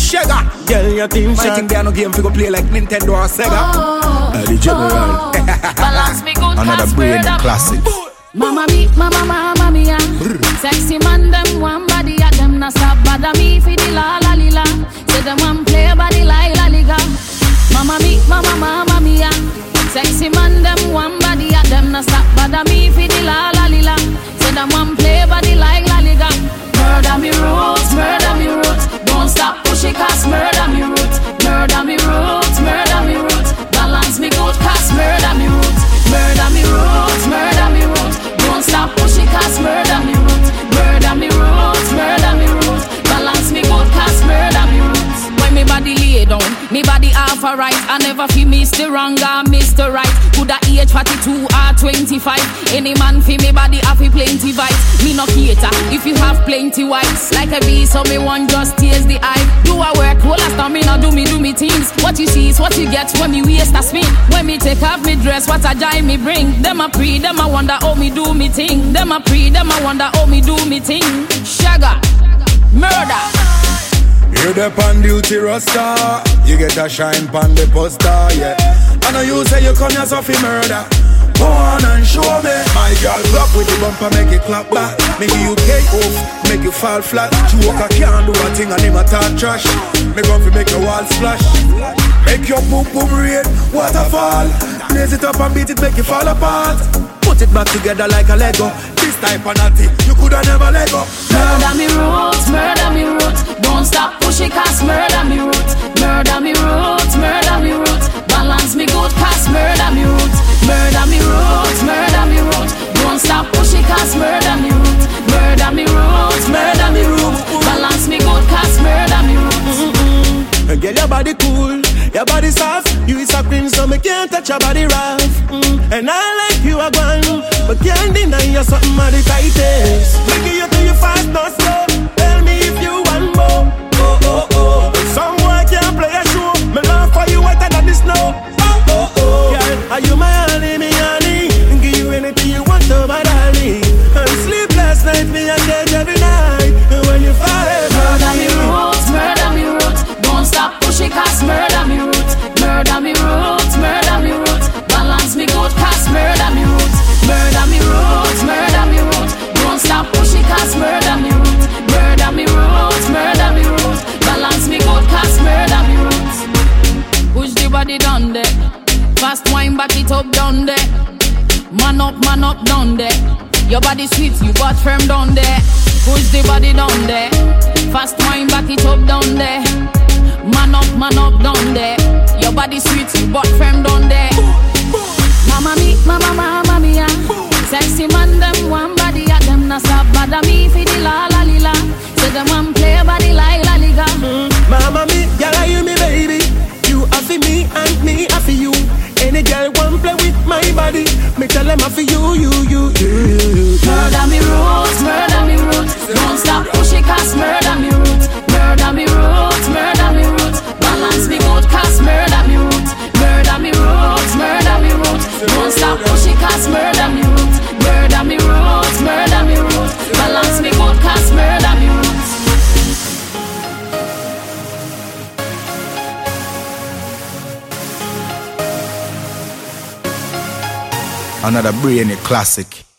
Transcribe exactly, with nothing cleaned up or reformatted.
Sugar. Girl, your team shot. I think they are no game for go play like Nintendo or Sega. Oh, uh, the general. oh, balance me good. Another brain classic. Mama me, mama, mama me, yeah. Sexy man, them one body, yeah. Them not stop bother me for the la la li la. Say them one play body like la liga. Mama me, mama, mama me, yeah. Sexy man, them one body, yeah. Them not stop bother me for the la la li la. Say them one play body like la liga. Murder me roots, murder me roots. Don't stop pushing cause murder me roots. Murder me roots, murder me roots. Balance me good cause murder me roots. Murder me roots, murder me roots. Don't stop pushing cause murder me roots. Murder me roots, murder me roots. Balance me good cause murder me roots. When me body lay down, me body half a right. I never feel miss the wrong or miss the right. Coulda age forty-two or twenty-five. Any man feel me body have a plenty vibes. Me no cater if you have plenty whites. Like a bee so me one just taste the eye. Do a work, whole a stamina, do me do me things. What you see is what you get when me waste a spin. When me take off me dress, what a joy me bring. Them a pre, them a wonder how me do me thing. Them a pre, them a wonder how me do me thing. Sugar, murder. You the pan duty roster. You get a shine pan the poster, yeah. I know you say you come here so fi murder. Go on and show me. My girl, rock with the bumper, make it clap back. Make you cake off, make you fall flat. You walk a can't do a thing and him a talk trash. Make up fi make your wall splash. Make your boom boom rain, waterfall. Blaze it up and beat it, make you fall apart. Put it back together like a Lego. This type of naughty, you coulda never let go. Murder me roots, murder me roots. Don't stop pushing cause murder me roots. Murder me roots, murder me roots. Balance me good cause murder me roots. Murder me roots, murder me roots. Don't stop pushing cause murder me roots. Murder me roots, murder me roots. Balance me good cause murder me roots. Mm-mm. Girl, your body cool, your body soft. You is a queen so me can't touch your body rough. mm. And I like you a gun, but can't deny you something of the tightest. Make you to you fast, not slow. Tell me if you want more. Oh, oh, oh. Some boy can't play a show. Me love for you wetter than the snow. Oh, oh, oh. Girl, are you my honey, me honey? Give you anything you want to my darling. And sleepless night, me and catch every night. When you fall, murder me roots, murder me roots. Don't stop pushing cause murder me roots. Murder me roots, murder me roots. Balance me good cause murder me roots. Murder me roots, murder me roots. Don't stop pushing cause murder me roots. Murder me roots, murder me roots. Balance me good cause murder me roots. Push the body down there. Fast wine back it up down there. Man up, man up down there. Your body sweet, you got firm down there. Push the body down there. Fast wine back it up down there. Man up, man up down there. Your body sweet, you got firm down there. Mama me, mama, mama me, yeah. Sexy man, them one body, yeah. Them not stop bother me for the la la li la. Say them one play body like la liga. mm. Mama me, girl, are you me baby? You are for me and me are for you. Any girl want play with my body, me tell them I for you, you, you, you, you. Murder me roots, murder me roots. Don't stop pushing cause murder me roots. Murder me roots, murder me roots. Balance me good cause murder me roots. Murder me roots, murder me roots. Don't stop pushing cause murder me roots. Murder me roots, murder me roots. Balance me good cause murder me roots. Another brainy classic.